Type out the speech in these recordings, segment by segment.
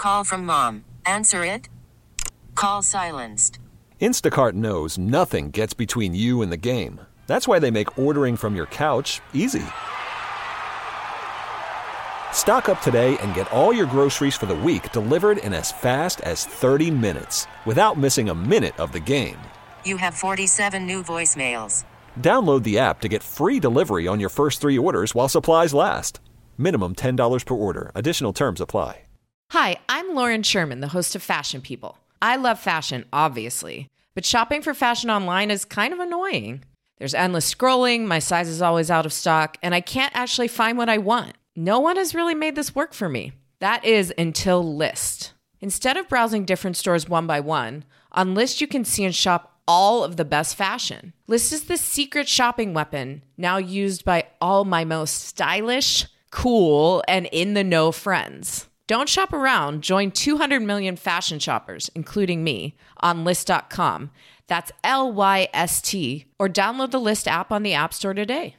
Call from mom. Answer it. Call silenced. Instacart knows nothing gets between you and the game. That's why they make ordering from your couch easy. Stock up today and get all your groceries for the week delivered in as fast as 30 minutes without missing a minute of the game. You have 47 new voicemails. Download the app to get free delivery on your first 3 orders while supplies last. Minimum $10 per order. Additional terms apply. Hi, I'm Lauren Sherman, the host of Fashion People. I love fashion, obviously, but shopping for fashion online is kind of annoying. There's endless scrolling, my size is always out of stock, and I can't actually find what I want. No one has really made this work for me. That is until Lyst. Instead of browsing different stores one by one, on Lyst you can see and shop all of the best fashion. Lyst is the secret shopping weapon now used by all my most stylish, cool, and in-the-know friends. Don't shop around. Join 200 million fashion shoppers, including me, on Lyst.com. That's Lyst, or download the Lyst app on the App Store today.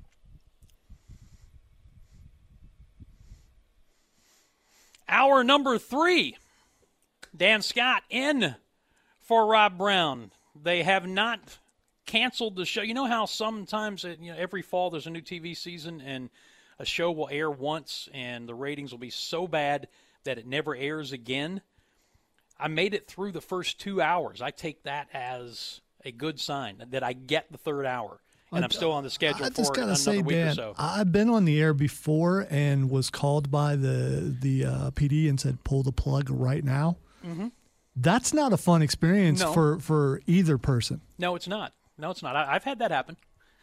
Hour number 3. Dan Scott in for Rob Brown. They have not canceled the show. You know how sometimes every fall there's a new TV season and a show will air once and the ratings will be so bad that it never airs again? I made it through the first 2 hours. I take that as a good sign that I get the third hour. And I'm still on the schedule for another week or so. I've been on the air before and was called by the PD and said, pull the plug right now. Mm-hmm. That's not a fun experience for either person. No, it's not. No, it's not. I've had that happen.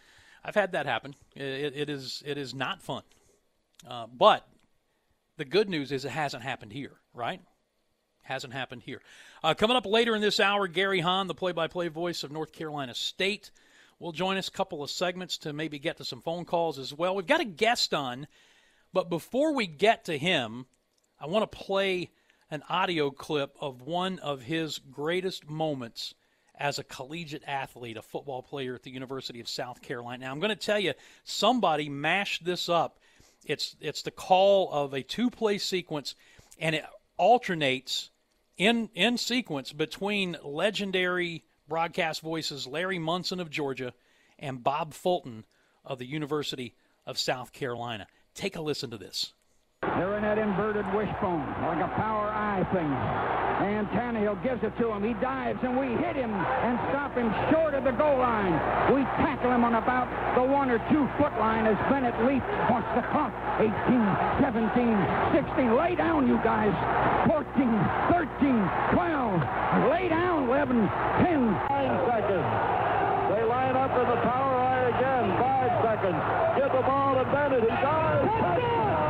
It is not fun. But the good news is it hasn't happened here, right? Hasn't happened here. Coming up later in this hour, Gary Hahn, the play-by-play voice of North Carolina State, will join us a couple of segments to maybe get to some phone calls as well. We've got a guest on, but before we get to him, I want to play an audio clip of one of his greatest moments as a collegiate athlete, a football player at the University of South Carolina. Now, I'm going to tell you, somebody mashed this up. It's the call of a two-play sequence, and it alternates in sequence between legendary broadcast voices Larry Munson of Georgia and Bob Fulton of the University of South Carolina. Take a listen to this. They're in that inverted wishbone, like a power eye thing. And Tannehill gives it to him. He dives, and we hit him and stop him short of the goal line. We tackle him on about the 1 or 2 foot line as Bennett leaps. Watch the clock. 18, 17, 16. Lay down, you guys. 14, 13, 12. Lay down, 11, 10. 9 seconds. They line up in the power eye again. 5 seconds. Get the ball to Bennett. He dives.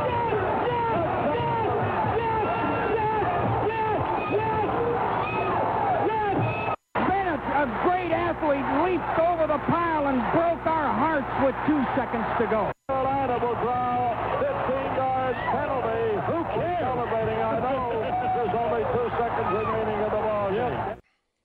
A great athlete leaped over the pile and broke our hearts with 2 seconds to go. Carolina will draw 15-yard penalty. Who cares? Celebrating, I know. There's only 2 seconds remaining in the ball game.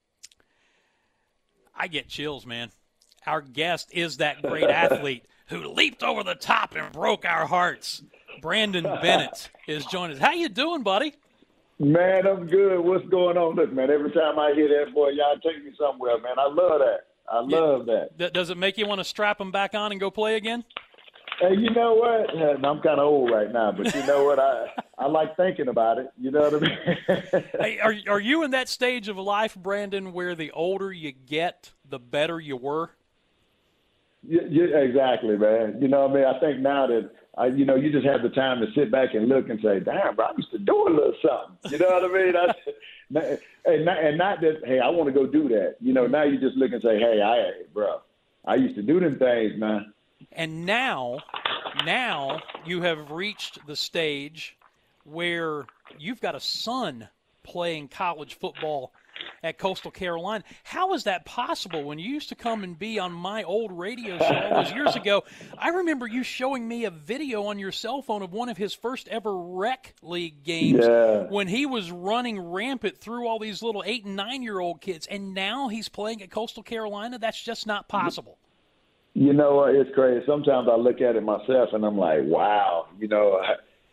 I get chills, man. Our guest is that great athlete who leaped over the top and broke our hearts. Brandon Bennett is joining us. How you doing, buddy? Man, I'm good. What's going on? Look, man, every time I hear that, boy, y'all take me somewhere, man. I love that. I love that. Does it make you want to strap him back on and go play again? Hey, you know what? I'm kind of old right now, but you know what? I like thinking about it. You know what I mean? Hey, are you in that stage of life, Brandon, where the older you get, the better you were? Yeah, exactly, man. You know what I mean? I think now that you just have the time to sit back and look and say, damn, bro, I used to do a little something. You know what I mean? And not that, hey, I want to go do that. You know, now you just look and say, hey, I used to do them things, man. And now you have reached the stage where you've got a son playing college football at Coastal Carolina. How is that possible? When you used to come and be on my old radio show all those years ago, I remember you showing me a video on your cell phone of one of his first ever rec league games when he was running rampant through all these little 8- and 9-year-old kids, and now he's playing at Coastal Carolina? That's just not possible. You know, it's crazy. Sometimes I look at it myself and I'm like, wow, you know,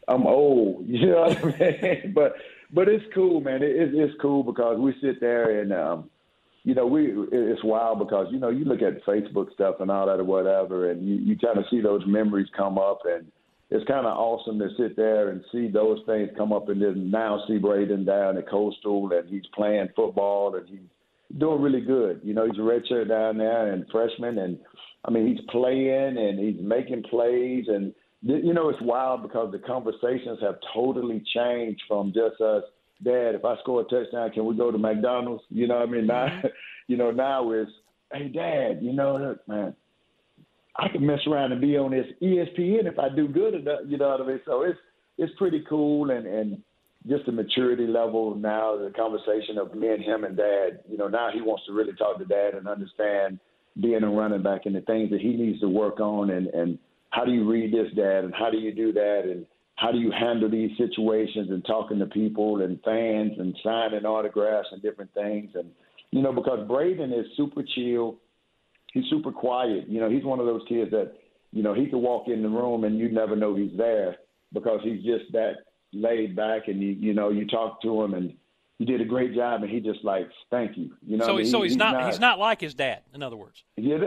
I'm old. You know what I mean? But it's cool, man. It's cool because we sit there and it's wild because you look at Facebook stuff and all that or whatever, and you kind of see those memories come up, and it's kind of awesome to sit there and see those things come up, and then now see Braden down at Coastal, and he's playing football, and he's doing really good. He's a redshirt down there and freshman, and I mean he's playing and he's making plays, and it's wild because the conversations have totally changed from just us. Dad, if I score a touchdown, can we go to McDonald's? You know what I mean? Now, now it's, hey, Dad, man, I can mess around and be on this ESPN if I do good enough. You know what I mean? So it's pretty cool, and just the maturity level now, the conversation of me and him and Dad. Now he wants to really talk to Dad and understand being a running back and the things that he needs to work on, and how do you read this, Dad, and how do you do that, and how do you handle these situations and talking to people and fans and signing autographs and different things. And, because Braden is super chill, he's super quiet. He's one of those kids that, he can walk in the room and you never know he's there because he's just that laid back, and, you talk to him and you did a great job, and he just like, thank you. So he's not like his dad, in other words. Yeah.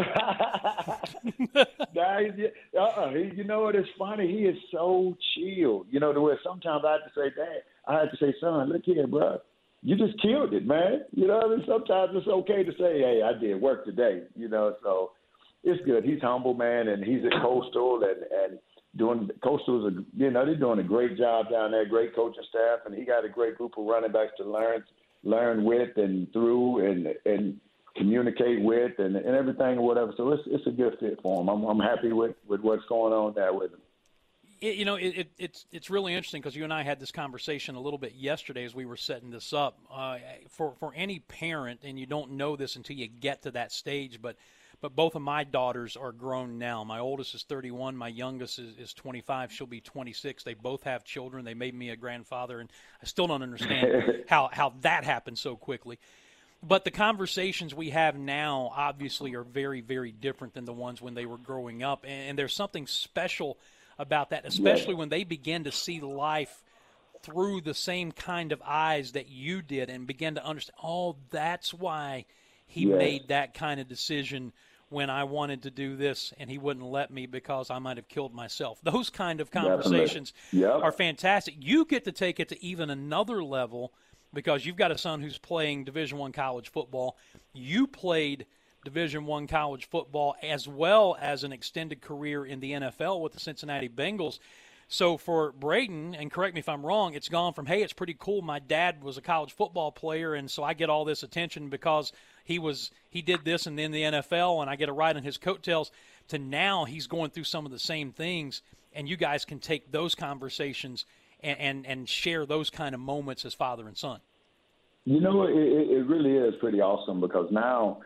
You know what? It's funny. He is so chill. To where sometimes I have to say, son, look here, bro. You just killed it, man. Sometimes it's okay to say, hey, I did work today. So it's good. He's humble, man, and he's at Coastal and Coastal's they're doing a great job down there, great coaching staff, and he got a great group of running backs to learn with and through and communicate with and everything or whatever. So it's a good fit for him. I'm happy with what's going on there with him. It's really interesting because you and I had this conversation a little bit yesterday as we were setting this up. For any parent, and you don't know this until you get to that stage, but both of my daughters are grown now. My oldest is 31. My youngest is 25. She'll be 26. They both have children. They made me a grandfather, and I still don't understand how that happened so quickly. But the conversations we have now obviously are very, very different than the ones when they were growing up. And there's something special about that, especially when they begin to see life through the same kind of eyes that you did and begin to understand, that's why he made that kind of decision when I wanted to do this and he wouldn't let me because I might have killed myself. Those kind of conversations are fantastic. You get to take it to even another level because you've got a son who's playing Division I college football. You played Division I college football as well as an extended career in the NFL with the Cincinnati Bengals. So for Braden, and correct me if I'm wrong, it's gone from, hey, it's pretty cool, my dad was a college football player and so I get all this attention because he did this and then the NFL and I get a ride on his coattails, to now he's going through some of the same things, and you guys can take those conversations and share those kind of moments as father and son. It really is pretty awesome because now,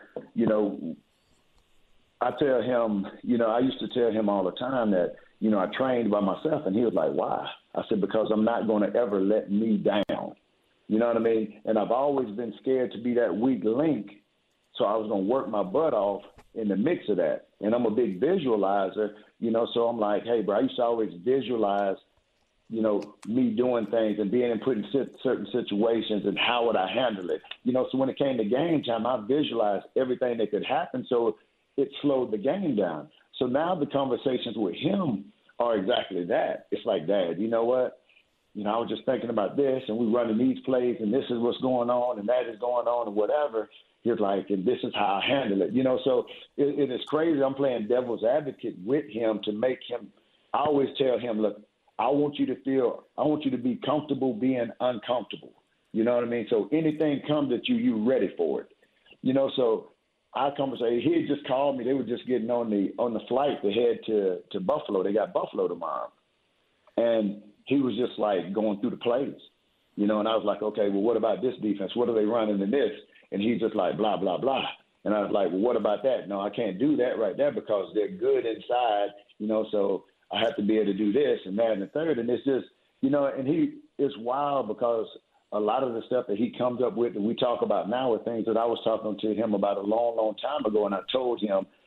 I tell him, I used to tell him all the time that, I trained by myself, and he was like, why? I said, because I'm not going to ever let me down. You know what I mean? And I've always been scared to be that weak link, so I was going to work my butt off in the mix of that. And I'm a big visualizer, so I'm like, hey, bro, I used to always visualize, me doing things and being in putting certain situations and how would I handle it. So when it came to game time, I visualized everything that could happen, so it slowed the game down. So now the conversations with him are exactly that. It's like, Dad, you know what? I was just thinking about this, and we're running these plays, and this is what's going on, and that is going on, and whatever. He's like, and this is how I handle it. So it is crazy. I'm playing devil's advocate with him to make him – I always tell him, look, I want you to be comfortable being uncomfortable. You know what I mean? So anything comes at you, you're ready for it. So – I conversation. He had just called me. They were just getting on the flight to head to Buffalo. They got Buffalo tomorrow, and he was just like going through the plays, And I was like, okay, well, what about this defense? What are they running in this? And he's just like blah blah blah. And I was like, well, what about that? No, I can't do that right there because they're good inside, So I have to be able to do this and that and the third. And it's just, and it's wild because a lot of the stuff that he comes up with that we talk about now are things that I was talking to him about a long, long time ago. And I told him,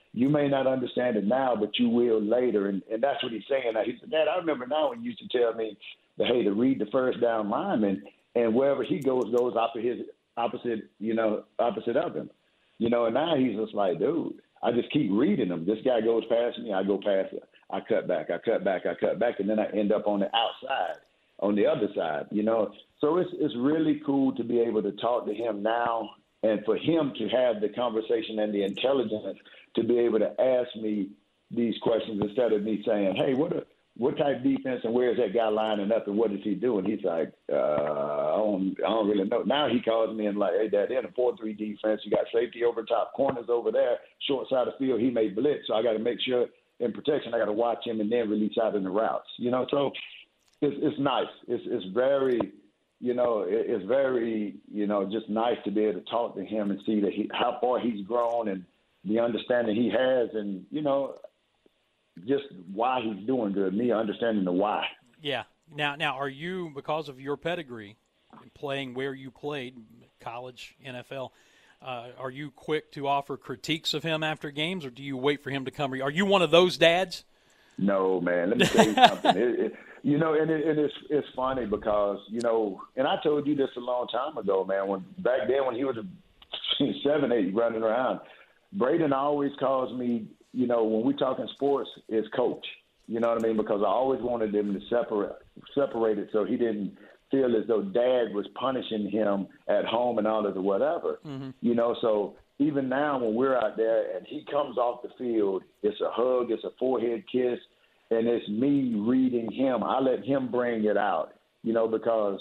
you may not understand it now, but you will later. And that's what he's saying. Now, he said, Dad, I remember now when you used to tell me that, hey, to read the first down lineman, and wherever he goes opposite of him. You know, and now he's just like, dude, I just keep reading him. This guy goes past me, I go past it. I cut back, and then I end up on the outside, on the other side, you know. So it's really cool to be able to talk to him now, and for him to have the conversation and the intelligence to be able to ask me these questions instead of me saying, hey, what type of defense and where is that guy lining up and what is he doing? He's like, I don't really know. Now he calls me and like, hey, Dad, in a 4-3 defense, you got safety over top, corners over there, short side of the field, he may blitz. So I got to make sure in protection I got to watch him and then release out in the routes. You know, so it's nice. It's very, you know, it's very, you know, just nice to be able to talk to him and see that how far he's grown and the understanding he has and, you know, just why he's doing good, me understanding the why. Yeah. Now, are you, because of your pedigree, playing where you played, college, NFL, are you quick to offer critiques of him after games, or do you wait for him to come? Are you one of those dads? No, man. Let me tell you something. You know, and it's funny because, you know, and I told you this a long time ago, man, back then when he was 7, 8 running around, Braden always calls me, you know, when we're talking sports, is coach. You know what I mean? Because I always wanted him to separate it so he didn't feel as though Dad was punishing him at home and all of the whatever. Mm-hmm. You know, so even now when we're out there and he comes off the field, it's a hug, it's a forehead kiss, and it's me reading him. I let him bring it out, you know, because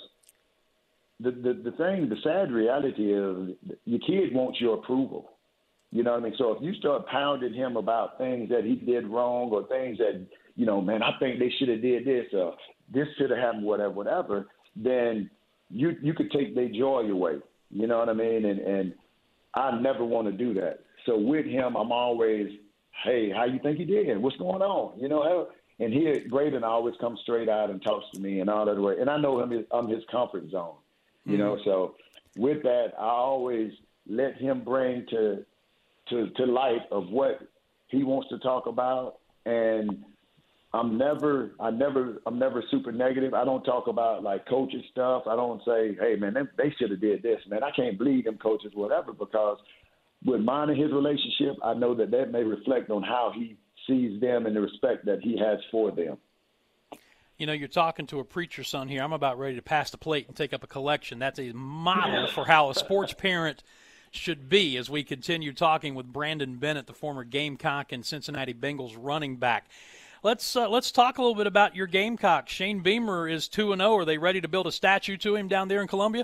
the sad reality is your kid wants your approval. You know what I mean? So if you start pounding him about things that he did wrong or things that, you know, man, I think they should have did this or this should have happened, whatever, then you could take their joy away. You know what I mean? And I never want to do that. So with him, I'm always, hey, how you think he did? What's going on? You know, and here, Braden always comes straight out and talks to me and all that way. And I know I'm his comfort zone, you know. So with that, I always let him bring to light of what he wants to talk about, and I'm never super negative. I don't talk about like coaches stuff. I don't say, hey man, they should have did this, man. I can't believe them coaches, whatever, because with mine and his relationship, I know that may reflect on how he sees them and the respect that he has for them. You know, you're talking to a preacher's son here. I'm about ready to pass the plate and take up a collection. That's a model for how a sports parent should be as we continue talking with Brandon Bennett, the former Gamecock and Cincinnati Bengals running back. Let's talk a little bit about your Gamecock. Shane Beamer is 2-0. Are they ready to build a statue to him down there in Columbia?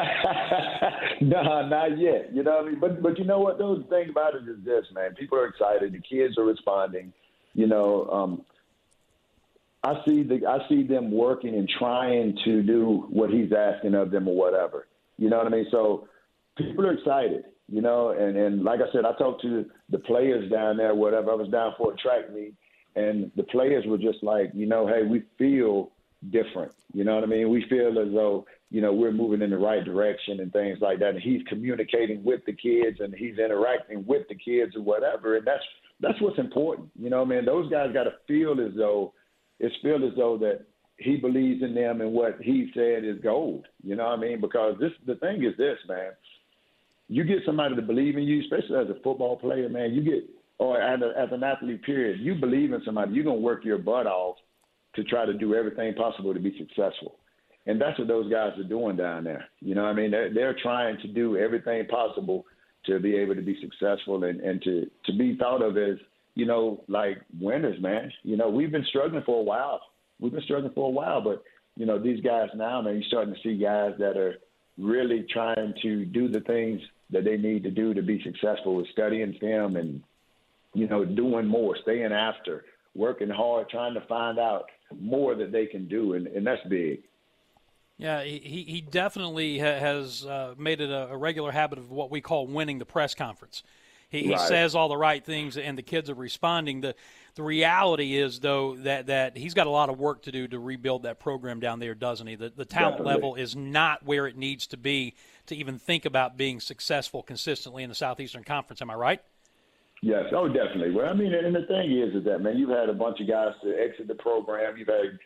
No, not yet. You know what I mean? But you know what, though? The thing about it is this, man. People are excited. The kids are responding. You know, I see them working and trying to do what he's asking of them or whatever. You know what I mean? So people are excited, you know, and like I said, I talked to the players down there, whatever. I was down for a track meet, and the players were just like, you know, hey, we feel different. You know what I mean? We feel as though, you know, we're moving in the right direction and things like that. And he's communicating with the kids and he's interacting with the kids or whatever. And that's what's important. You know what I mean? Those guys got to feel as though that he believes in them and what he said is gold. You know what I mean? Because the thing is this, man. You get somebody to believe in you, especially as a football player, man, or as an athlete, period, you believe in somebody, you're going to work your butt off to try to do everything possible to be successful. And that's what those guys are doing down there. You know what I mean? They're trying to do everything possible to be able to be successful and to be thought of as, you know, like winners, man. You know, we've been struggling for a while. But, you know, these guys now, man, you're starting to see guys that are really trying to do the things that they need to do to be successful with studying film and, you know, doing more, staying after, working hard, trying to find out more that they can do, and that's big. Yeah, he definitely has made it a regular habit of what we call winning the press conference. He Right. says all the right things, and the kids are responding. The reality is, though, that he's got a lot of work to do to rebuild that program down there, doesn't he? The talent Definitely. level is not where it needs to be to even think about being successful consistently in the Southeastern Conference. Am I right? Yes. Oh, definitely. Well, I mean, and the thing is that, man, you've had a bunch of guys to exit the program. You've had,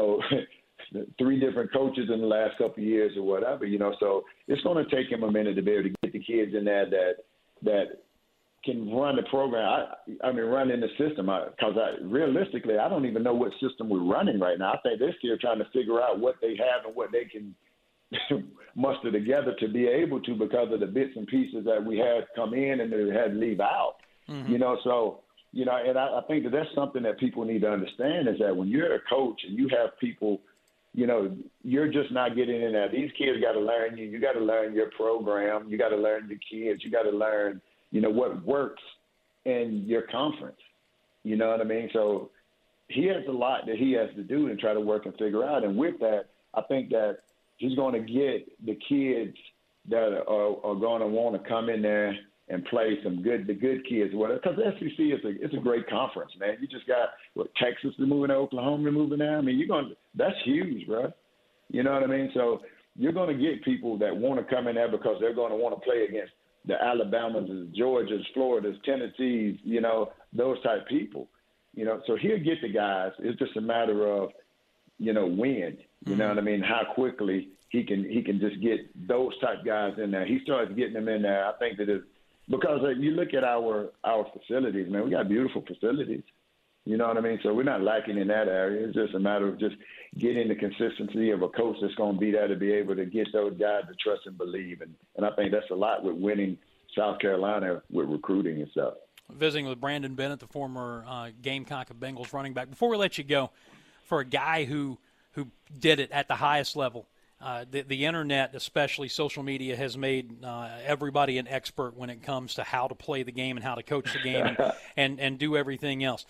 3 different coaches in the last couple of years or whatever, so it's going to take him a minute to be able to get the kids in there that can run the program. Run in the system. Because realistically, I don't even know what system we're running right now. I think they're still trying to figure out what they have and what they can muster together to be able to, because of the bits and pieces that we had come in and they had to leave out. Mm-hmm. And I think that's something that people need to understand, is that when you're a coach and you have people, you're just not getting in there. These kids got to learn you. You got to learn your program. You got to learn the kids. You got to learn, what works in your conference. You know what I mean? So he has a lot that he has to do and try to work and figure out. And with that, I think that he's going to get the kids that are going to want to come in there and play the good kids. Because the SEC it's a great conference, man. You just got Texas moving to Oklahoma moving there. I mean, that's huge, bro. You know what I mean? So you're going to get people that want to come in there because they're going to want to play against the Alabamas, the Georgias, Floridas, Tennessees, those type people. So he'll get the guys. It's just a matter of, when. You know what I mean? How quickly he can just get those type guys in there. He starts getting them in there. I think that it's because you look at our facilities, man, we got beautiful facilities. You know what I mean? So we're not lacking in that area. It's just a matter of just getting the consistency of a coach that's going to be there to be able to get those guys to trust and believe. And I think that's a lot with winning South Carolina with recruiting and stuff. Visiting with Brandon Bennett, the former Gamecock of Bengals running back. Before we let you go, for a guy who did it at the highest level, the internet, especially social media, has made everybody an expert when it comes to how to play the game and how to coach the game and do everything else.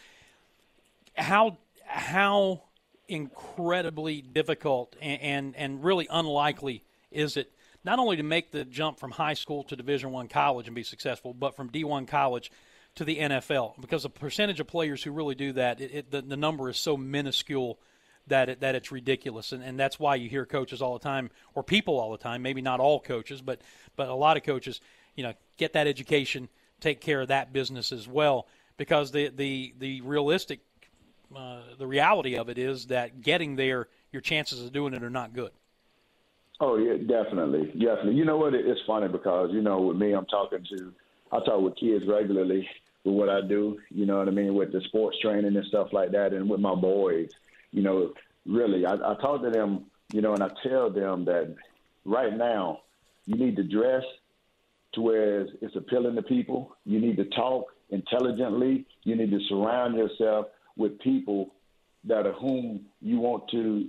How incredibly difficult and really unlikely is it not only to make the jump from high school to Division I college and be successful, but from D1 college to the NFL? Because the percentage of players who really do that, the number is so minuscule that it's ridiculous, and that's why you hear coaches all the time, or people all the time, maybe not all coaches, but a lot of coaches, get that education, take care of that business as well, because the realistic, the reality of it is that getting there, your chances of doing it are not good. Oh yeah, definitely. You know what? It's funny because with me, I talk with kids regularly with what I do. You know what I mean, with the sports training and stuff like that, and with my boys. Really, I talk to them, and I tell them that right now you need to dress to where it's appealing to people. You need to talk intelligently. You need to surround yourself with people that are whom you want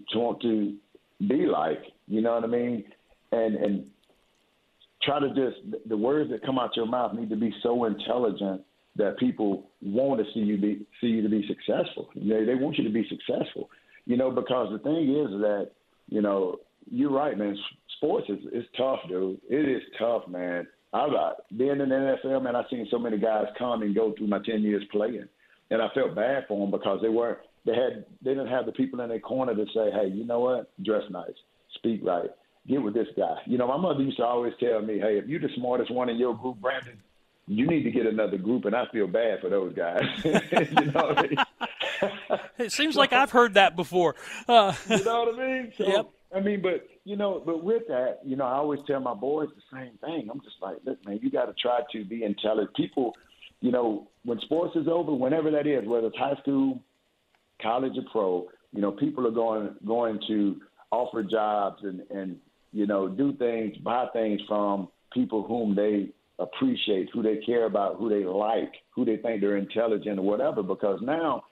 to be like. You know what I mean? And try to the words that come out your mouth need to be so intelligent that people want to see you to be successful. They want you to be successful. Because the thing is that, you're right, man. Sports is tough, dude. It is tough, man. Being in the NFL, man, I've seen so many guys come and go through my 10 years playing, and I felt bad for them because they didn't have the people in their corner to say, hey, you know what? Dress nice, speak right, get with this guy. My mother used to always tell me, hey, if you're the smartest one in your group, Brandon, you need to get another group, and I feel bad for those guys. You know what I mean? It seems like I've heard that before. You know what I mean? So, yep. But with that, I always tell my boys the same thing. I'm just like, look, man, you got to try to be intelligent. People, when sports is over, whenever that is, whether it's high school, college, or pro, people are going to offer jobs and do things, buy things from people whom they appreciate, who they care about, who they like, who they think they're intelligent or whatever. Because now,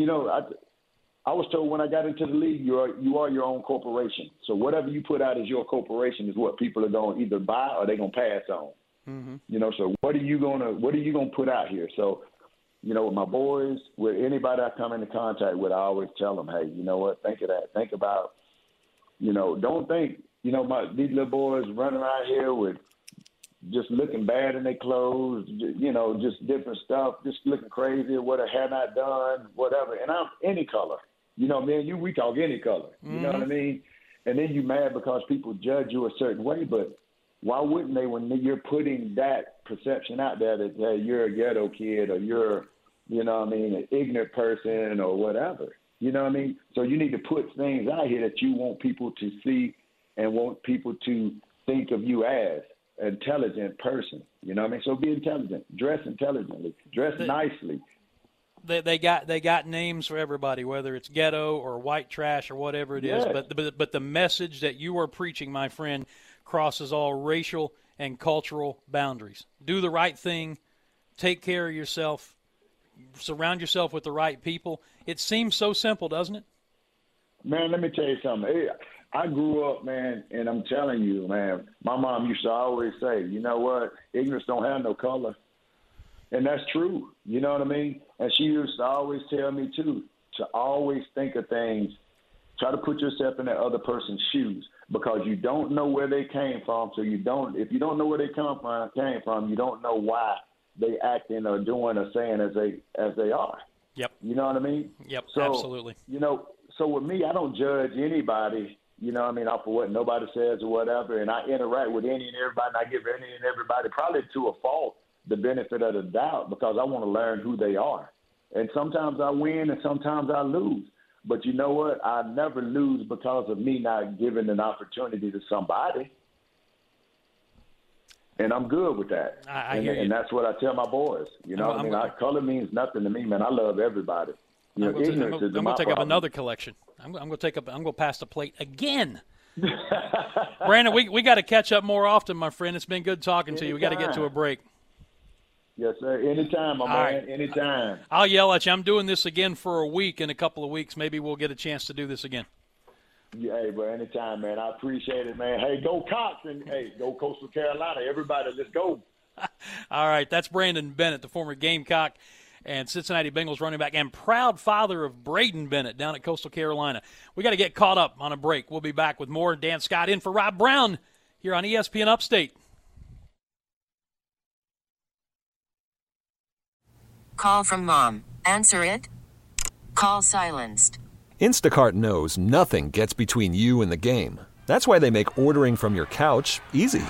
I was told when I got into the league, you are your own corporation. So whatever you put out as your corporation is what people are going to either buy or they're going to pass on. Mm-hmm. So what are you gonna put out here? So, with my boys, with anybody I come into contact with, I always tell them, hey, you know what? Think of that. Think about, don't think, these little boys running around here with just looking bad in their clothes, just different stuff, just looking crazy, what a hair not done, whatever. And I'm any color. Me and you, we talk any color. You know what I mean? And then you mad because people judge you a certain way. But Why wouldn't they when you're putting that perception out there that hey, you're a ghetto kid or you're, you know what I mean, an ignorant person or whatever? You know what I mean? So you need to put things out here that you want people to see and want people to think of you as an intelligent person. You know what I mean? So be intelligent. Dress intelligently. Dress nicely. They got names for everybody, whether it's ghetto or white trash or whatever it is. But the message that you are preaching, my friend, crosses all racial and cultural boundaries. Do the right thing. Take care of yourself. Surround yourself with the right people. It seems so simple, doesn't it? Man, let me tell you something. Hey, I grew up, man, and I'm telling you, man, my mom used to always say, you know what, ignorance don't have no color. And that's true. You know what I mean? And she used to always tell me, too, to always think of things, try to put yourself in that other person's shoes because you don't know where they came from. So if you don't know where they came from, you don't know why they acting or doing or saying as they are. Yep. You know what I mean? Yep, so, absolutely. You know, so with me, I don't judge anybody, you know what I mean, off of what nobody says or whatever, and I interact with any and everybody, and I give any and everybody, probably to a fault, the benefit of the doubt because I want to learn who they are. And sometimes I win and sometimes I lose. But you know what? I never lose because of me not giving an opportunity to somebody. And I'm good with that. And that's what I tell my boys. You know what I mean? Color means nothing to me, man. I love everybody. You know, ignorance is my problem. I'm going to take up another collection. I'm going to pass the plate again. Brandon, we got to catch up more often, my friend. It's been good talking to you. We got to get to a break. Yes, sir. Anytime, my man. Anytime. I'll yell at you. I'm doing this again for a week. In a couple of weeks, maybe we'll get a chance to do this again. Yeah, hey, bro, anytime, man. I appreciate it, man. Hey, go Cox and, hey, go Coastal Carolina. Everybody, let's go. All right, that's Brandon Bennett, the former Gamecock and Cincinnati Bengals running back and proud father of Braden Bennett down at Coastal Carolina. We got to get caught up on a break. We'll be back with more. Dan Scott in for Rob Brown here on ESPN Upstate. Call from mom. Answer it. Call silenced. Instacart knows nothing gets between you and the game. That's why they make ordering from your couch easy.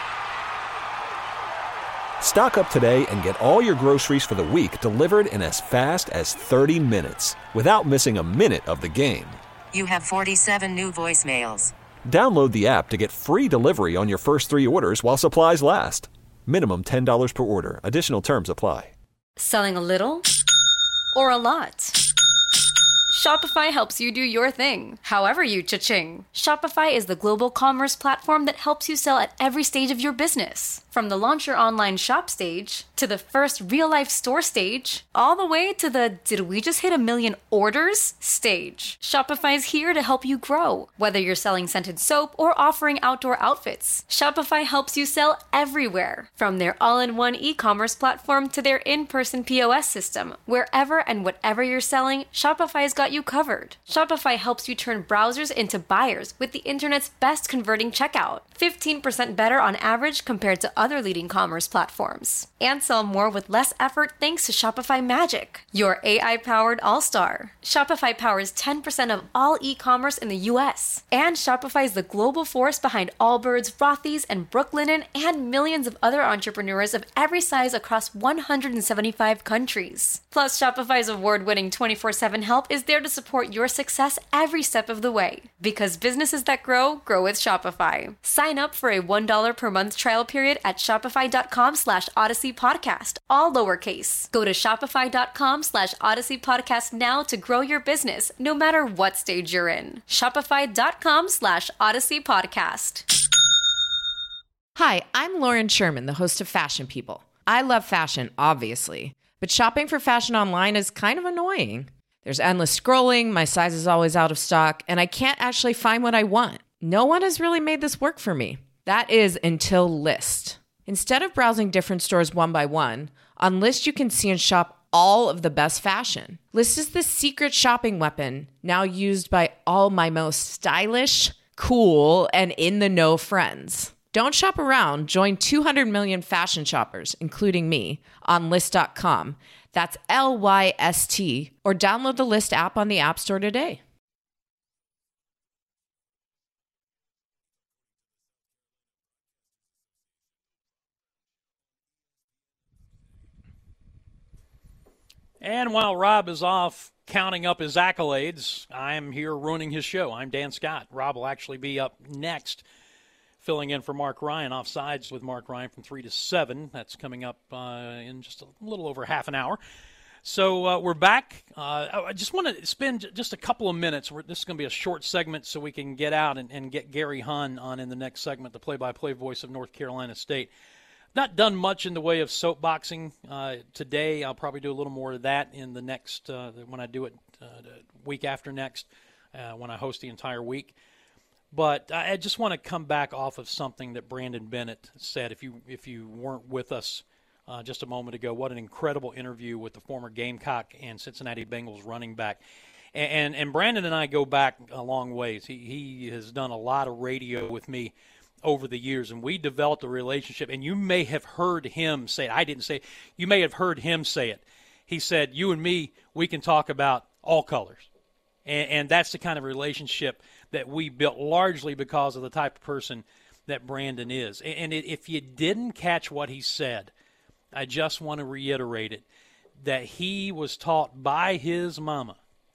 Stock up today and get all your groceries for the week delivered in as fast as 30 minutes without missing a minute of the game. You have 47 new voicemails. Download the app to get free delivery on your first 3 orders while supplies last. Minimum $10 per order. Additional terms apply. Selling a little or a lot? Shopify helps you do your thing, however you cha-ching. Shopify is the global commerce platform that helps you sell at every stage of your business. From the launch your online shop stage, to the first real-life store stage, all the way to the did we just hit 1 million orders stage. Shopify's here to help you grow. Whether you're selling scented soap or offering outdoor outfits, Shopify helps you sell everywhere. From their all-in-one e-commerce platform to their in-person POS system. Wherever and whatever you're selling, Shopify's got you covered. Shopify helps you turn browsers into buyers with the internet's best converting checkout. 15% better on average compared to other leading commerce platforms. And sell more with less effort thanks to Shopify Magic, your AI-powered all-star. Shopify powers 10% of all e-commerce in the U.S. And Shopify is the global force behind Allbirds, Rothy's, and Brooklinen, and millions of other entrepreneurs of every size across 175 countries. Plus, Shopify's award-winning 24/7 help is there to support your success every step of the way. Because businesses that grow, grow with Shopify. Sign up for a $1 per month trial period at shopify.com/Odyssey Podcast, all lowercase. Go to shopify.com/Odyssey Podcast now to grow your business, no matter what stage you're in. Shopify.com/Odyssey Podcast. Hi, I'm Lauren Sherman, the host of Fashion People. I love fashion, obviously, but shopping for fashion online is kind of annoying. There's endless scrolling, my size is always out of stock, and I can't actually find what I want. No one has really made this work for me. That is until Lyst. Instead of browsing different stores one by one, on Lyst you can see and shop all of the best fashion. Lyst is the secret shopping weapon now used by all my most stylish, cool, and in-the-know friends. Don't shop around. Join 200 million fashion shoppers, including me, on Lyst.com. That's LYST, or download the Lyst app on the App Store today. And while Rob is off counting up his accolades, I'm here ruining his show. I'm Dan Scott. Rob will actually be up next, filling in for Mark Ryan, Offsides with Mark Ryan from 3 to 7. That's coming up in just a little over half an hour. So we're back. I just want to spend just a couple of minutes. This is going to be a short segment so we can get out and get Gary Hahn on in the next segment, the play-by-play voice of North Carolina State. Not done much in the way of soapboxing today. I'll probably do a little more of that in the next, when I do it the week after next, when I host the entire week. But I just want to come back off of something that Brandon Bennett said. If you weren't with us just a moment ago, what an incredible interview with the former Gamecock and Cincinnati Bengals running back. And Brandon and I go back a long ways. He has done a lot of radio with me over the years, and we developed a relationship. And you may have heard him say it. I didn't say it. You may have heard him say it. He said, you and me, we can talk about all colors. And that's the kind of relationship that we built largely because of the type of person that Brandon is. And if you didn't catch what he said, I just want to reiterate it, that he was taught by his mama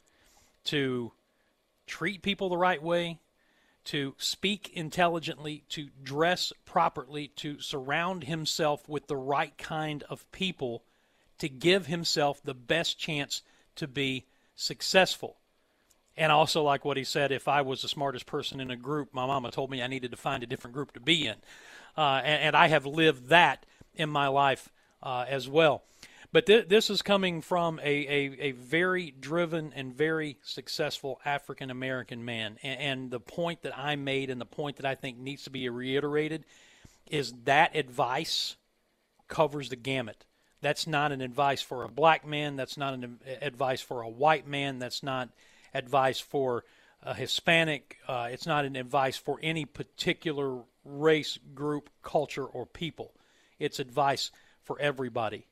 to treat people the right way, to speak intelligently, to dress properly, to surround himself with the right kind of people, to give himself the best chance to be successful. And also, like what he said, if I was the smartest person in a group, my mama told me I needed to find a different group to be in. And I have lived that in my life as well. But this is coming from a very driven and very successful African-American man. And the point that I made and the point that I think needs to be reiterated is that advice covers the gamut. That's not an advice for a black man. That's not an advice for a white man. That's not advice for a Hispanic. It's not an advice for any particular race, group, culture, or people. It's advice for everybody.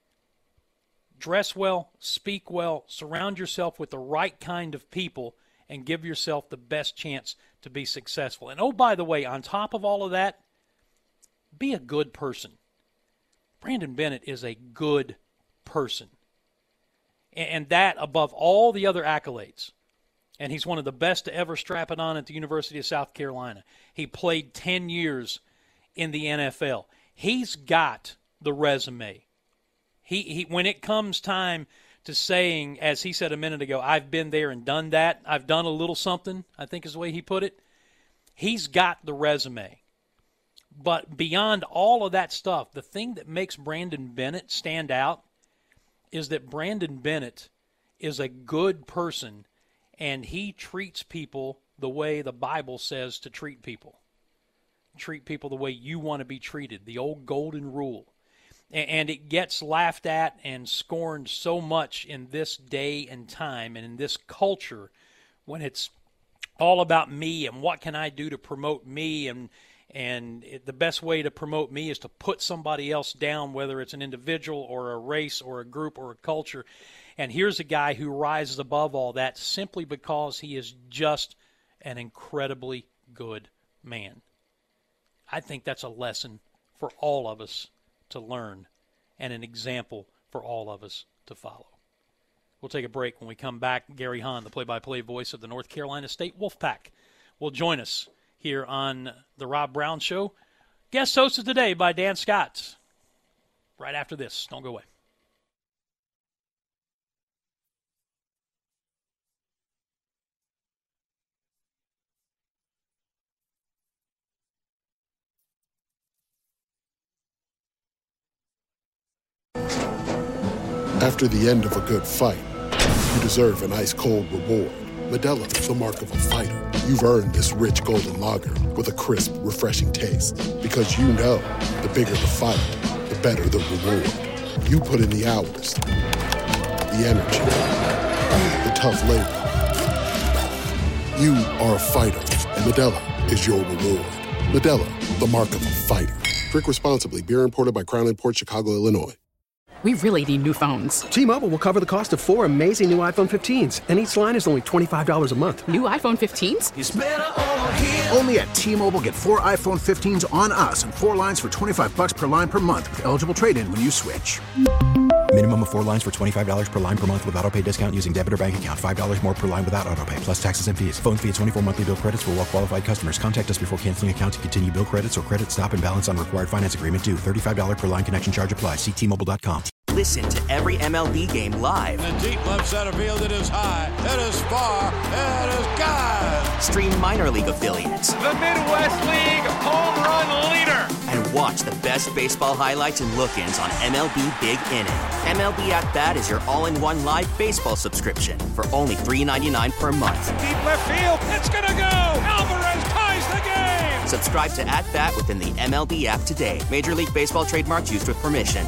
Dress well, speak well, surround yourself with the right kind of people, and give yourself the best chance to be successful. And oh, by the way, on top of all of that, be a good person. Brandon Bennett is a good person. And that above all the other accolades. And he's one of the best to ever strap it on at the University of South Carolina. He played 10 years in the NFL. He's got the resume. He when it comes time to saying, as he said a minute ago, I've been there and done that, I've done a little something, I think is the way he put it, he's got the resume. But beyond all of that stuff, the thing that makes Brandon Bennett stand out is that Brandon Bennett is a good person, and he treats people the way the Bible says to treat people. Treat people the way you want to be treated, the old golden rule. And it gets laughed at and scorned so much in this day and time and in this culture when it's all about me and what can I do to promote me, and the best way to promote me is to put somebody else down, whether it's an individual or a race or a group or a culture. And here's a guy who rises above all that simply because he is just an incredibly good man. I think that's a lesson for all of us to learn and an example for all of us to follow. We'll take a break. When we come back, Gary Hahn, the play-by-play voice of the North Carolina State Wolfpack, will join us here on The Rob Brown Show. Guest hosted today by Dan Scott. Right after this. Don't go away. After the end of a good fight, you deserve an ice-cold reward. Modelo, the mark of a fighter. You've earned this rich golden lager with a crisp, refreshing taste. Because you know, the bigger the fight, the better the reward. You put in the hours, the energy, the tough labor. You are a fighter, and Modelo is your reward. Modelo, the mark of a fighter. Drink responsibly. Beer imported by Crown Imports, Chicago, Illinois. We really need new phones. T-Mobile will cover the cost of 4 amazing new iPhone 15s, and each line is only $25 a month. New iPhone 15s? It's better over here. Only at T-Mobile, get 4 iPhone 15s on us and 4 lines for $25 per line per month with eligible trade-in when you switch. Minimum of 4 lines for $25 per line per month with autopay discount using debit or bank account. $5 more per line without autopay, plus taxes and fees. Phone fee at 24 monthly bill credits for well-qualified customers. Contact us before canceling account to continue bill credits or credit stop and balance on required finance agreement due. $35 per line connection charge applies. See T-Mobile.com. Listen to every MLB game live. In the deep left center field, it is high, it is far, it is gone. Stream minor league affiliates. The Midwest League home run leader. And watch the best baseball highlights and look-ins on MLB Big Inning. MLB At Bat is your all-in-one live baseball subscription for only $3.99 per month. Deep left field, it's gonna go. Alvarez ties the game. Subscribe to At Bat within the MLB app today. Major League Baseball trademarks used with permission.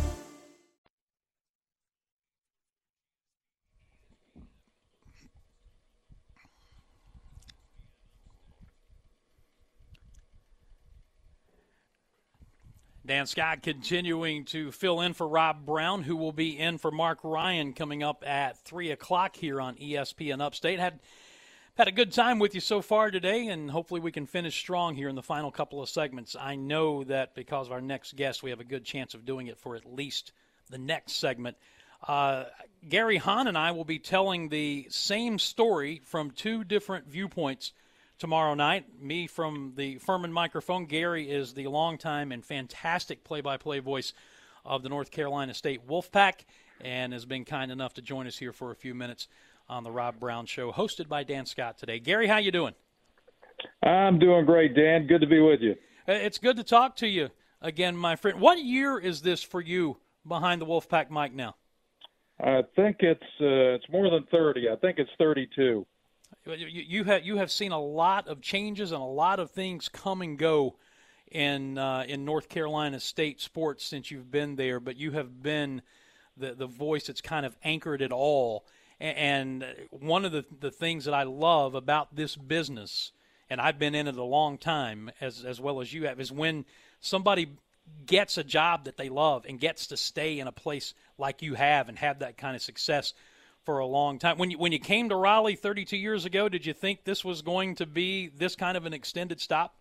Dan Scott continuing to fill in for Rob Brown, who will be in for Mark Ryan coming up at 3 o'clock here on ESPN Upstate. Had a good time with you so far today, and hopefully we can finish strong here in the final couple of segments. I know that because of our next guest, we have a good chance of doing it for at least the next segment. Gary Hahn and I will be telling the same story from two different viewpoints tomorrow night. Me from the Furman microphone. Gary is the longtime and fantastic play-by-play voice of the North Carolina State Wolfpack and has been kind enough to join us here for a few minutes on the Rob Brown Show, hosted by Dan Scott today. Gary, how you doing? I'm doing great, Dan. Good to be with you. It's good to talk to you again, my friend. What year is this for you behind the Wolfpack mic now? I think it's more than 30. I think it's 32. You have seen a lot of changes and a lot of things come and go in North Carolina State sports since you've been there, but you have been the voice that's kind of anchored it all. And one of the things that I love about this business, and I've been in it a long time as well as you have, is when somebody gets a job that they love and gets to stay in a place like you have and have that kind of success for a long time. When you came to Raleigh 32 years ago, did you think this was going to be this kind of an extended stop?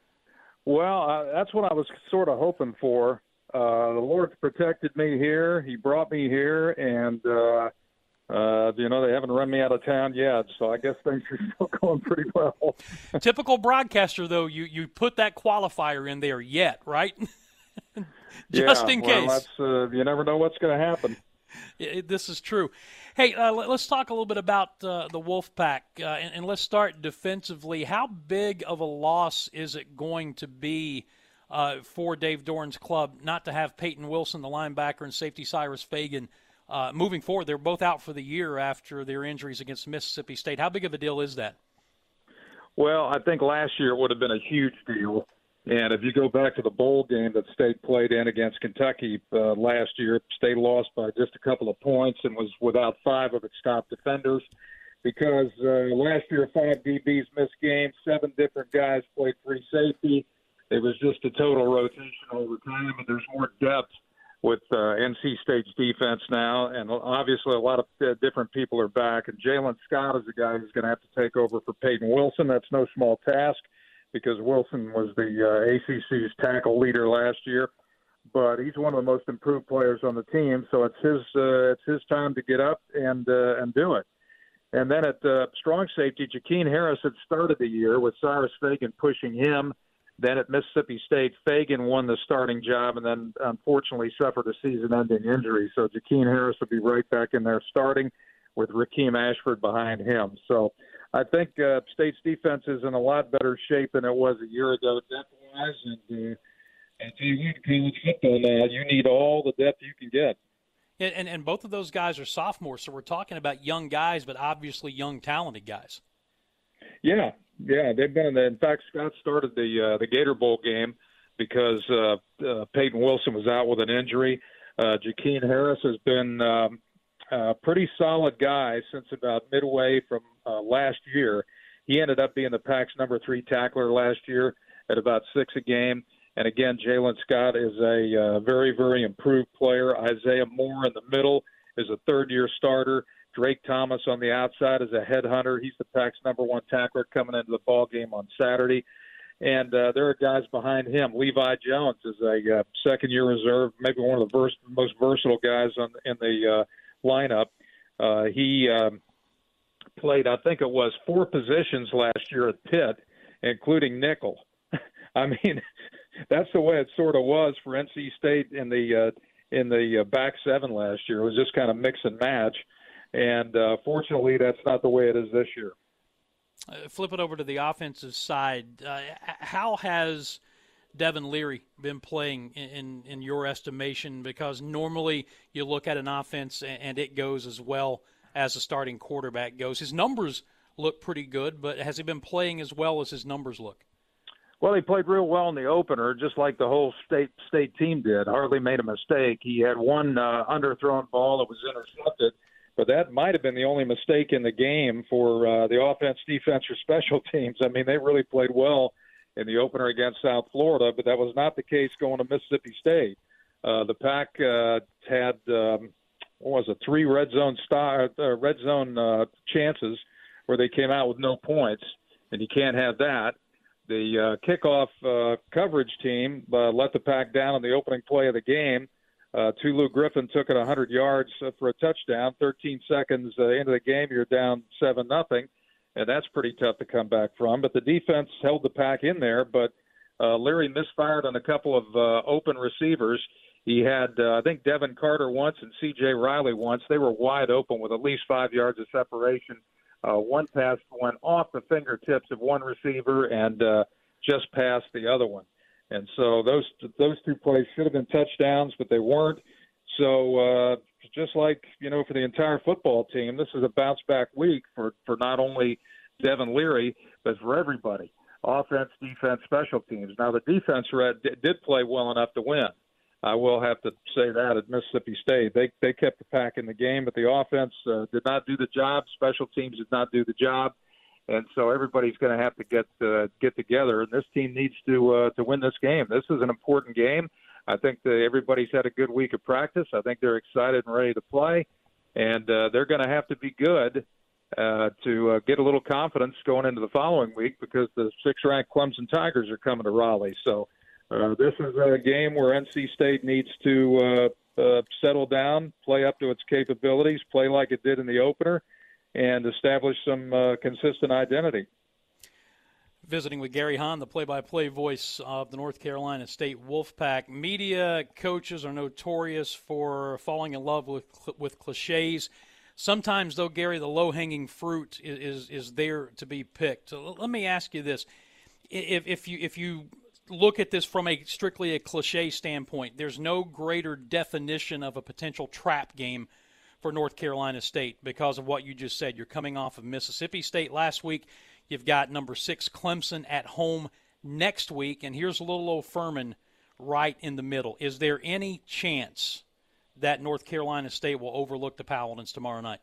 Well, that's what I was sort of hoping for. The Lord protected me here. He brought me here, and they haven't run me out of town yet, so I guess things are still going pretty well. Typical broadcaster, though, you put that qualifier in there yet, right? Just in case. That's, you never know what's going to happen. This is true. Hey, let's talk a little bit about the Wolfpack, and let's start defensively. How big of a loss is it going to be for Dave Doran's club not to have Peyton Wilson, the linebacker, and safety Cyrus Fagan moving forward? They're both out for the year after their injuries against Mississippi State. How big of a deal is that? Well, I think last year it would have been a huge deal. And if you go back to the bowl game that State played in against Kentucky last year, State lost by just a couple of points and was without 5 of its top defenders because last year 5 DBs missed games, 7 different guys played free safety. It was just a total rotation over time, and there's more depth with NC State's defense now, and obviously a lot of different people are back. And Jalen Scott is the guy who's going to have to take over for Peyton Wilson. That's no small task, because Wilson was the ACC's tackle leader last year, but he's one of the most improved players on the team. So it's his time to get up and do it. And then at strong safety, Jakeen Harris had started the year with Cyrus Fagan pushing him. Then at Mississippi State, Fagan won the starting job and then unfortunately suffered a season-ending injury. So Jakeen Harris will be right back in there starting with Rakeem Ashford behind him. So I think State's defense is in a lot better shape than it was a year ago depth-wise. And I tell you what, college football now, you need all the depth you can get. And both of those guys are sophomores, so we're talking about young guys, but obviously young, talented guys. Yeah, they've been. In fact, Scott started the Gator Bowl game because Peyton Wilson was out with an injury. Jakeen Harris has been a pretty solid guy since about midway from last year. He ended up being the Pack's number 3 tackler last year at about 6 a game. And again, Jalen Scott is a very, very improved player. Isaiah Moore in the middle is a third-year starter. Drake Thomas on the outside is a headhunter. He's the Pack's number 1 tackler coming into the ball game on Saturday. And there are guys behind him. Levi Jones is a second-year reserve, maybe one of the most versatile guys in the lineup. He played, I think it was 4 positions last year at Pitt, including nickel. I mean, that's the way it sort of was for NC State in the back 7 last year. It was just kind of mix and match. And fortunately, that's not the way it is this year. Flip it over to the offensive side. How has Devin Leary been playing in your estimation? Because normally you look at an offense and it goes as well as a starting quarterback goes. His numbers look pretty good, but has he been playing as well as his numbers look? Well, he played real well in the opener, just like the whole state team did. Hardly made a mistake. He had one underthrown ball that was intercepted, but that might have been the only mistake in the game for the offense, defense, or special teams. I mean, they really played well in the opener against South Florida, but that was not the case going to Mississippi State. The Pack had 3 red zone chances where they came out with no points, and you can't have that. The kickoff coverage team let the Pack down on the opening play of the game. Tulu Griffin took it 100 yards for a touchdown. 13 seconds into the game, you're down 7-0, and that's pretty tough to come back from. But the defense held the Pack in there, but Leary misfired on a couple of open receivers. He had, I think, Devin Carter once and C.J. Riley once. They were wide open with at least 5 yards of separation. One pass went off the fingertips of one receiver and just past the other one. And so those 2 plays should have been touchdowns, but they weren't. So just like, for the entire football team, this is a bounce-back week for not only Devin Leary, but for everybody, offense, defense, special teams. Now, the defense did play well enough to win. I will have to say that at Mississippi State. They kept the Pack in the game, but the offense did not do the job. Special teams did not do the job. And so everybody's going to have to get together, and this team needs to win this game. This is an important game. I think that everybody's had a good week of practice. I think they're excited and ready to play, and they're going to have to be good to get a little confidence going into the following week because the 6th-ranked Clemson Tigers are coming to Raleigh. So this is a game where NC State needs to settle down, play up to its capabilities, play like it did in the opener, and establish some consistent identity. Visiting with Gary Hahn, the play-by-play voice of the North Carolina State Wolfpack. Media coaches are notorious for falling in love with cliches. Sometimes, though, Gary, the low-hanging fruit is there to be picked. So let me ask you this. If you look at this from strictly a cliche standpoint, there's no greater definition of a potential trap game for North Carolina State because of what you just said. You're coming off of Mississippi State last week. You've got number 6 Clemson at home next week, and here's a little old Furman right in the middle. Is there any chance that North Carolina State will overlook the Paladins tomorrow night?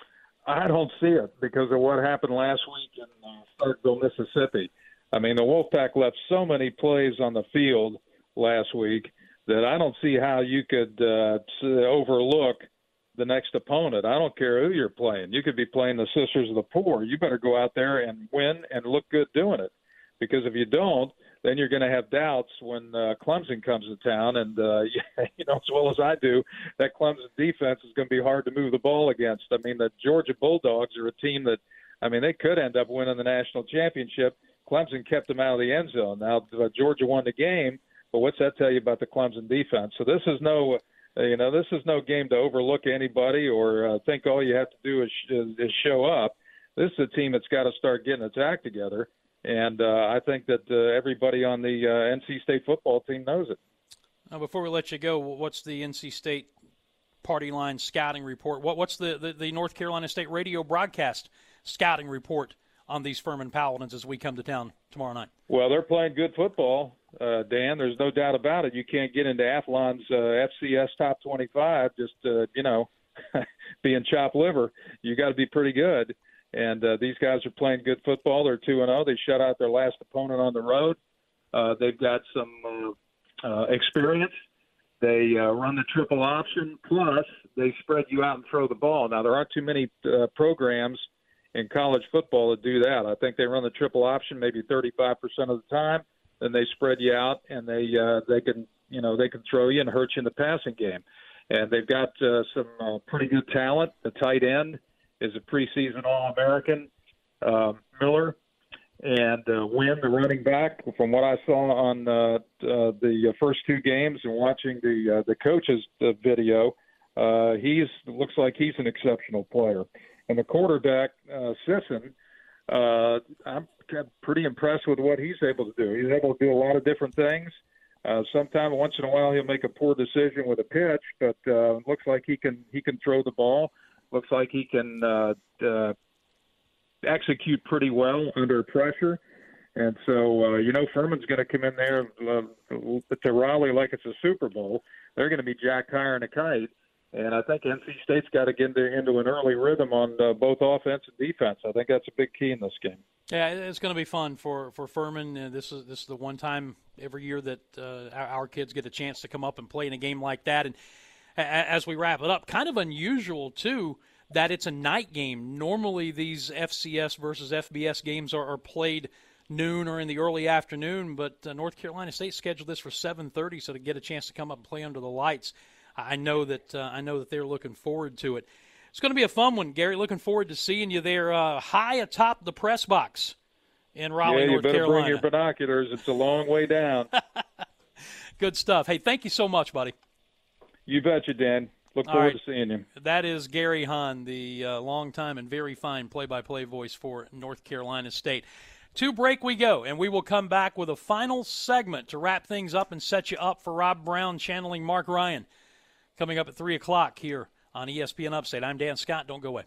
I don't see it because of what happened last week in Starkville, Mississippi. I mean, the Wolfpack left so many plays on the field last week that I don't see how you could overlook the next opponent. I don't care who you're playing. You could be playing the Sisters of the Poor. You better go out there and win and look good doing it. Because if you don't, then you're going to have doubts when Clemson comes to town. And, as well as I do, that Clemson defense is going to be hard to move the ball against. I mean, the Georgia Bulldogs are a team that, they could end up winning the national championship. Clemson kept them out of the end zone. Now, Georgia won the game, but what's that tell you about the Clemson defense? So this is no game to overlook anybody or think all you have to do is show up. This is a team that's got to start getting its act together, and I think that everybody on the NC State football team knows it. Now, before we let you go, what's the NC State party line scouting report? What's the North Carolina State radio broadcast scouting report on these Furman Paladins as we come to town tomorrow night? Well, they're playing good football, Dan. There's no doubt about it. You can't get into Athlon's FCS top 25 just, being chopped liver. You got to be pretty good. And these guys are playing good football. They're 2-0. They shut out their last opponent on the road. They've got some experience. They run the triple option, plus they spread you out and throw the ball. Now, there aren't too many programs in college football to do that. I think they run the triple option maybe 35% of the time. then they spread you out, and they can throw you and hurt you in the passing game. And they've got some pretty good talent. The tight end is a preseason All-American, Miller, and Wynn, the running back. From what I saw on the first two games and watching the coach's video, looks like he's an exceptional player. And the quarterback, Sisson, I'm pretty impressed with what he's able to do. He's able to do a lot of different things. Once in a while, he'll make a poor decision with a pitch, but looks like he can throw the ball. Looks like he can execute pretty well under pressure. And so, Furman's going to come in there to Raleigh like it's a Super Bowl. They're going to be jacked higher than a kite. And I think NC State's got to get into an early rhythm on both offense and defense. I think that's a big key in this game. Yeah, it's going to be fun for Furman. This is the one time every year that our kids get a chance to come up and play in a game like that. And as we wrap it up, kind of unusual, too, that it's a night game. Normally these FCS versus FBS games are played noon or in the early afternoon, but North Carolina State scheduled this for 7:30, so to get a chance to come up and play under the lights, I know that they're looking forward to it. It's going to be a fun one, Gary. Looking forward to seeing you there high atop the press box in Raleigh, North Carolina. Yeah, you better bring your binoculars. It's a long way down. Good stuff. Hey, thank you so much, buddy. You betcha, Dan. Look forward to seeing you. That is Gary Hahn, the longtime and very fine play-by-play voice for North Carolina State. To break we go, and we will come back with a final segment to wrap things up and set you up for Rob Brown channeling Mark Ryan. Coming up at 3 o'clock here on ESPN Upstate. I'm Dan Scott. Don't go away.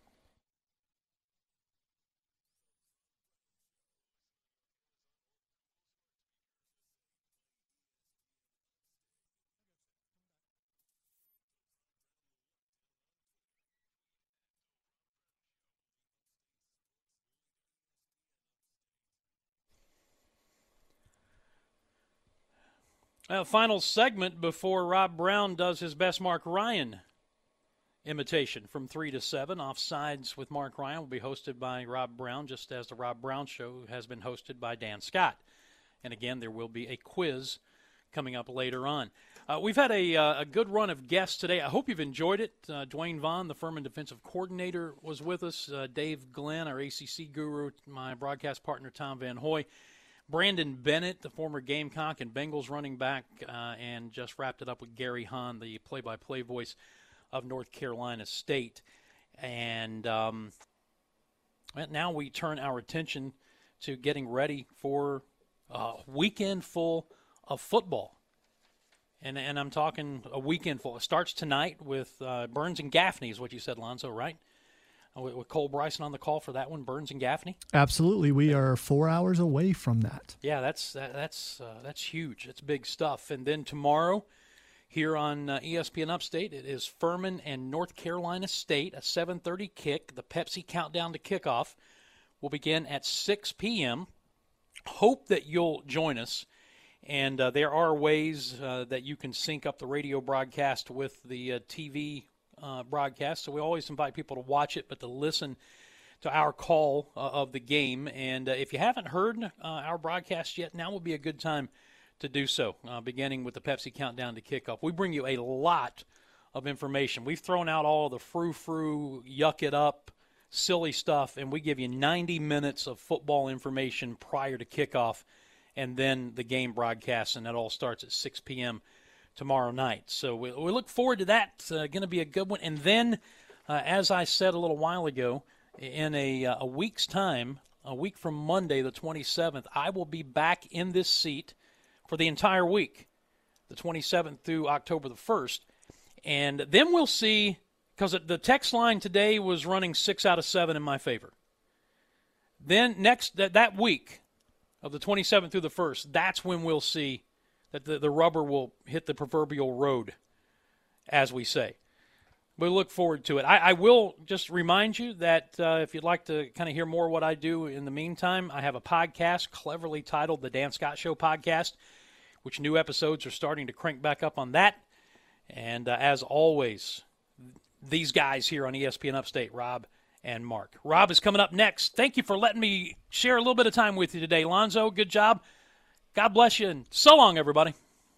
Final segment before Rob Brown does his best Mark Ryan imitation from 3 to 7. Offsides with Mark Ryan will be hosted by Rob Brown, just as the Rob Brown Show has been hosted by Dan Scott. And again, there will be a quiz coming up later on. We've had a good run of guests today. I hope you've enjoyed it. Dwayne Vaughn, the Furman defensive coordinator, was with us. Dave Glenn, our ACC guru, my broadcast partner, Tom Van Hoy. Brandon Bennett, the former Gamecock and Bengals running back, and just wrapped it up with Gary Hahn, the play-by-play voice of North Carolina State. And now we turn our attention to getting ready for a weekend full of football. And I'm talking a weekend full. It starts tonight with Burns and Gaffney is what you said, Lonzo, right? With Cole Bryson on the call for that one, Burns and Gaffney. Absolutely, we are 4 hours away from that. Yeah, that's huge. That's big stuff. And then tomorrow, here on ESPN Upstate, it is Furman and North Carolina State, a 7:30 kick. The Pepsi countdown to kickoff will begin at 6 p.m. Hope that you'll join us. And there are ways that you can sync up the radio broadcast with the TV broadcast, so we always invite people to watch it, but to listen to our call of the game. And if you haven't heard our broadcast yet, now would be a good time to do so, beginning with the Pepsi countdown to kickoff. We bring you a lot of information. We've thrown out all the frou-frou, yuck it up, silly stuff, and we give you 90 minutes of football information prior to kickoff, and then the game broadcast, and that all starts at 6 p.m. tomorrow night. So we look forward to that. It's going to be a good one. And then, as I said a little while ago, in a week's time, a week from Monday, the 27th, I will be back in this seat for the entire week, the 27th through October the 1st. And then we'll see, because the text line today was running 6 out of 7 in my favor. Then that week of the 27th through the 1st, that's when we'll see that the rubber will hit the proverbial road, as we say. We look forward to it. I will just remind you that if you'd like to kind of hear more of what I do in the meantime, I have a podcast cleverly titled The Dan Scott Show Podcast, which new episodes are starting to crank back up on that. And as always, these guys here on ESPN Upstate, Rob and Mark. Rob is coming up next. Thank you for letting me share a little bit of time with you today. Lonzo, good job. God bless you, and so long, everybody.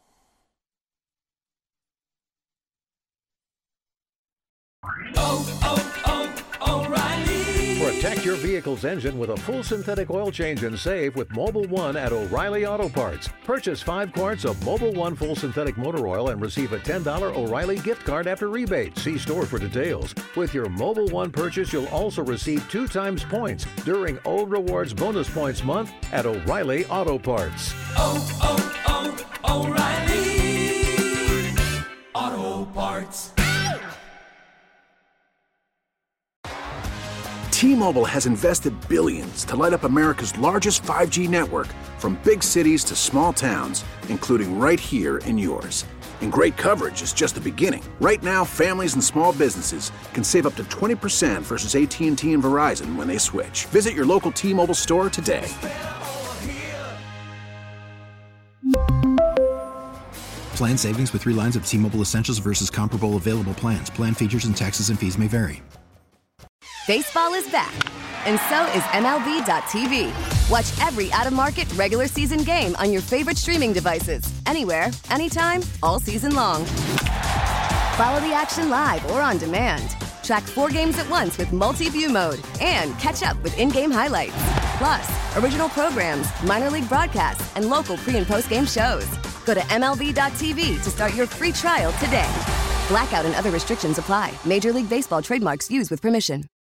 O'Reilly. Protect your vehicle's engine with a full synthetic oil change and save with Mobil 1 at O'Reilly Auto Parts. Purchase 5 quarts of Mobil 1 full synthetic motor oil and receive a $10 O'Reilly gift card after rebate. See store for details. With your Mobil 1 purchase, you'll also receive 2 times points during O Rewards Bonus Points Month at O'Reilly Auto Parts. O'Reilly Auto Parts. T-Mobile has invested billions to light up America's largest 5G network, from big cities to small towns, including right here in yours. And great coverage is just the beginning. Right now, families and small businesses can save up to 20% versus AT&T and Verizon when they switch. Visit your local T-Mobile store today. Plan savings with 3 lines of T-Mobile Essentials versus comparable available plans. Plan features and taxes and fees may vary. Baseball is back, and so is MLB.tv. Watch every out-of-market regular season game on your favorite streaming devices, anywhere, anytime, all season long. Follow the action live or on demand. Track 4 games at once with multi-view mode and catch up with in-game highlights. Plus, original programs, minor league broadcasts, and local pre- and post-game shows. Go to MLB.tv to start your free trial today. Blackout and other restrictions apply. Major League Baseball trademarks used with permission.